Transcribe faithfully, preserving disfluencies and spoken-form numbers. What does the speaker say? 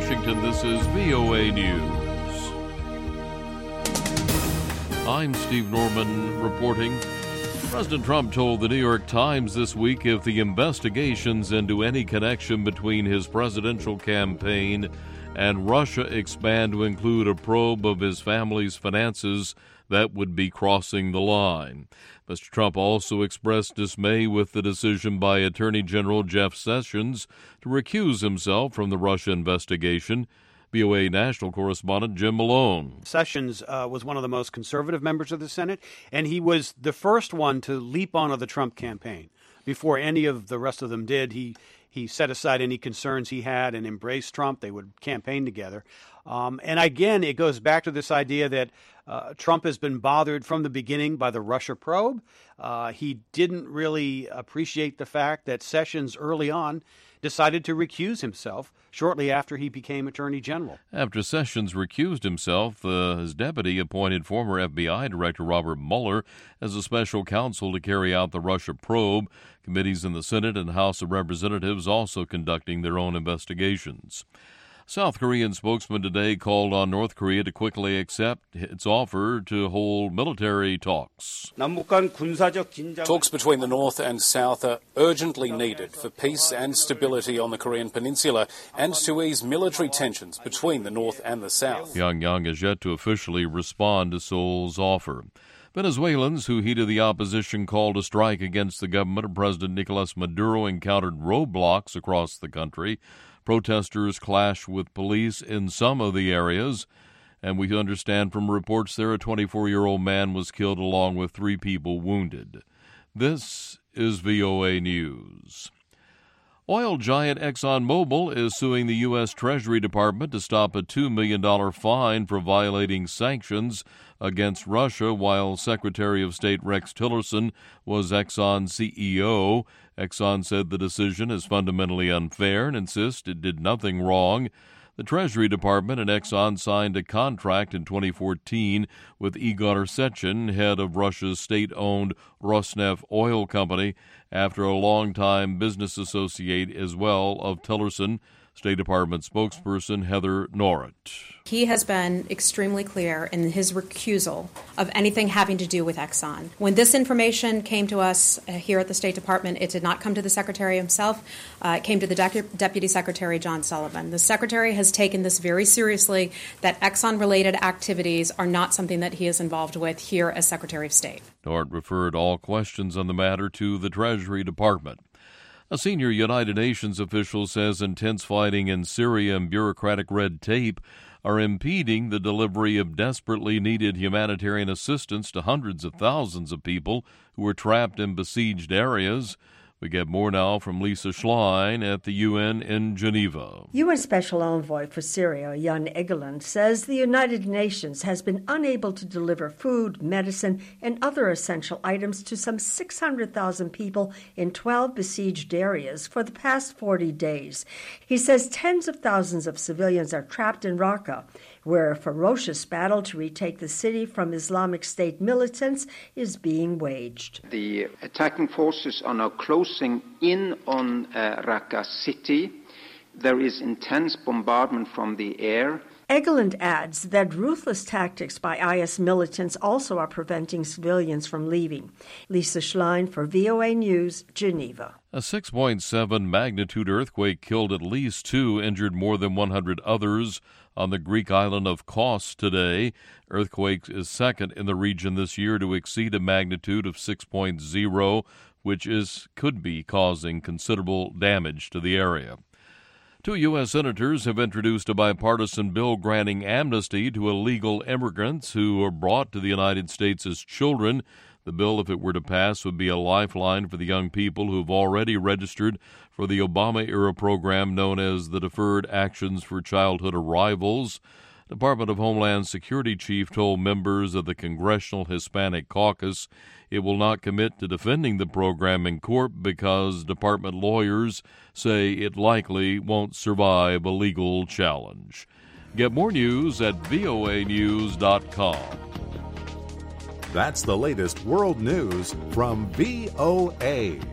Washington, this is V O A News. I'm Steve Norman reporting. President Trump told the New York Times this week if the investigations into any connection between his presidential campaign and Russia expand to include a probe of his family's finances, that would be crossing the line. Mister Trump also expressed dismay with the decision by Attorney General Jeff Sessions to recuse himself from the Russia investigation. V O A national correspondent Jim Malone. Sessions uh, was one of the most conservative members of the Senate, and he was the first one to leap onto the Trump campaign. Before any of the rest of them did, he he set aside any concerns he had and embraced Trump. They would campaign together. Um, and again, it goes back to this idea that uh, Trump has been bothered from the beginning by the Russia probe. Uh, he didn't really appreciate the fact that Sessions early on decided to recuse himself shortly after he became Attorney General. After Sessions recused himself, uh, his deputy appointed former F B I Director Robert Mueller as a special counsel to carry out the Russia probe. Committees in the Senate and House of Representatives also conducting their own investigations. South Korean spokesman today called on North Korea to quickly accept its offer to hold military talks. Talks between the North and South are urgently needed for peace and stability on the Korean Peninsula and to ease military tensions between the North and the South. Pyongyang has yet to officially respond to Seoul's offer. Venezuelans who heeded the opposition call to strike against the government of President Nicolas Maduro encountered roadblocks across the country. Protesters clashed with police in some of the areas, and we understand from reports there a twenty-four-year-old man was killed along with three people wounded. This is V O A News. Oil giant ExxonMobil is suing the U S. Treasury Department to stop a two million dollars fine for violating sanctions against Russia while Secretary of State Rex Tillerson was Exxon's C E O. Exxon said the decision is fundamentally unfair and insists it did nothing wrong. The Treasury Department and Exxon signed a contract in twenty fourteen with Igor Sechin, head of Russia's state-owned Rosneft oil company, after a longtime business associate as well of Tillerson. State Department spokesperson Heather Nauert. He has been extremely clear in his recusal of anything having to do with Exxon. When this information came to us uh, here at the State Department, it did not come to the Secretary himself. Uh, it came to the De- Deputy Secretary, John Sullivan. The Secretary has taken this very seriously, that Exxon-related activities are not something that he is involved with here as Secretary of State. Nauert referred all questions on the matter to the Treasury Department. A senior United Nations official says intense fighting in Syria and bureaucratic red tape are impeding the delivery of desperately needed humanitarian assistance to hundreds of thousands of people who are trapped in besieged areas. We get more now from Lisa Schlein at the U N in Geneva. U N Special Envoy for Syria, Jan Egeland, says the United Nations has been unable to deliver food, medicine, and other essential items to some six hundred thousand people in twelve besieged areas for the past forty days. He says tens of thousands of civilians are trapped in Raqqa, where a ferocious battle to retake the city from Islamic State militants is being waged. The attacking forces are now closing in on uh, Raqqa city. There is intense bombardment from the air. Egeland adds that ruthless tactics by I S militants also are preventing civilians from leaving. Lisa Schlein for V O A News, Geneva. A six point seven magnitude earthquake killed at least two, injured more than one hundred others on the Greek island of Kos today. Earthquake is second in the region this year to exceed a magnitude of six point oh, which is could be causing considerable damage to the area. Two U S senators have introduced a bipartisan bill granting amnesty to illegal immigrants who are brought to the United States as children. The bill, if it were to pass, would be a lifeline for the young people who've already registered for the Obama-era program known as the Deferred Actions for Childhood Arrivals. Department of Homeland Security chief told members of the Congressional Hispanic Caucus it will not commit to defending the program in court because department lawyers say it likely won't survive a legal challenge. Get more news at V O A news dot com. That's the latest world news from V O A.